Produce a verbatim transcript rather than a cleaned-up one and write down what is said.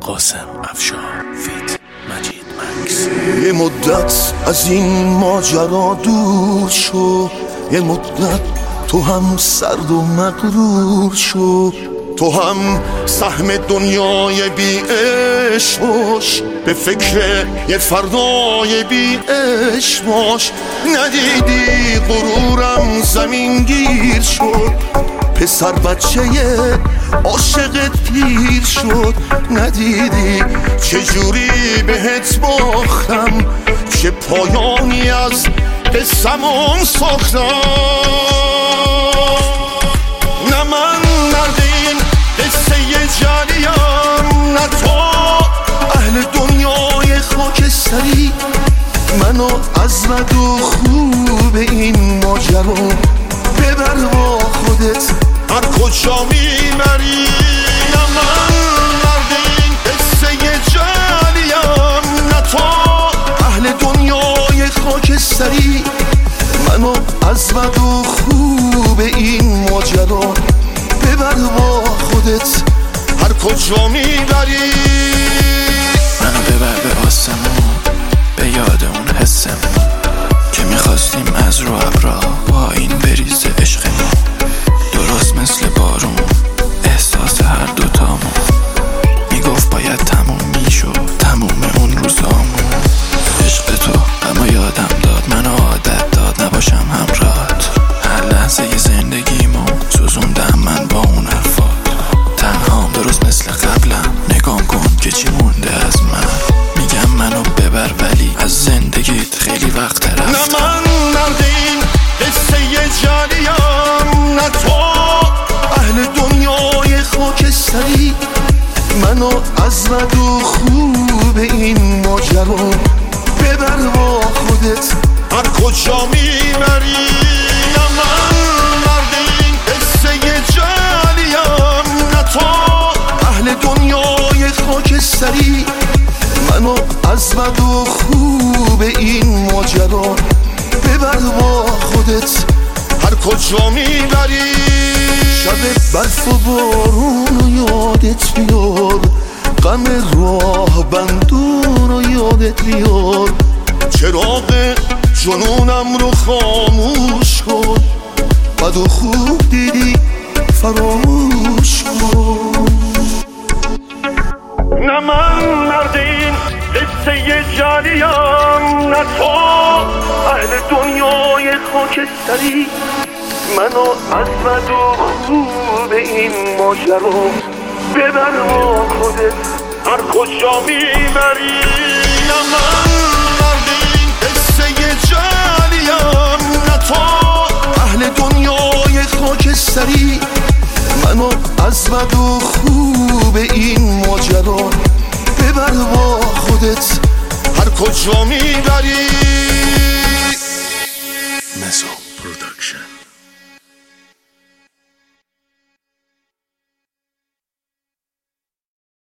قاسم افشار فیت مجید مکس. یه مدت از این ماجرا دور شو، یه مدت تو هم سرد و مغرور شو، تو هم سهم دنیای بی عشق باش، به فکر یه فردای بی عشق باش. ندیدی غرورم زمین گیر شد، پسر بچه عاشقت پیر شد. ندیدی چجوری بهت باختم، چه پایانی از قصمون ساختم. نه من مرد این قصه جریم، نه تو اهل دنیای خاکستری. منو از بد و خوب این ماجرا ببر با خودت هر کجا میبری. نه من مرد این قصه جریم، نه تو اهل دنیای خاکستری. منو از بد و خوب این ماجرا ببر با خودت هر کجا میبری. منو ببر به آسمون، به یاد اون حسمون که میخواستیم از رو ابرا با این بریز عشق ما. درست مثل بارون احساس هر دوتامون میگفت باید تموم میشد، تموم اون روزامون. عشق تو اما یادم داد، منو عادت داد نباشم همراهت. هر لحظه زندگیمو سوزوندم من با اون حرفات. تنهام درست مثل قبلم، نگام کن که چی مونده از من. میگم منو ببر ولی از زندگیت خیلی وقت رفتم. نه من مرد این قصه جریم، نه تو اهل دنیای خاکستری. منو از بد و خوب این ماجرا ببر با خودت هر کجا میبری. نه من مرد این قصه جریم، نه تو اهل دنیای خاکستری. منو از بد و خوب این ماجرا ببر با خودت هر کجا میبری. شب برف و بارون رو یادت بیار، غم راه بندون رو یادت بیار. چراغ جنونم رو خاموش کن، بد و خوب دیدی فراموش کن. نه من مرد این قصه جریم، نه تو اهل دنیای خاکستری. منو از بد و خوب این ماجرا ببر با خودت هر کجا میبری. نه من مرد این قصه جریم، نه تو اهل دنیای خاکستری. منو از بد و خوب این ماجرا ببر با خودت هر کجا میبری. مزو پروداکشن.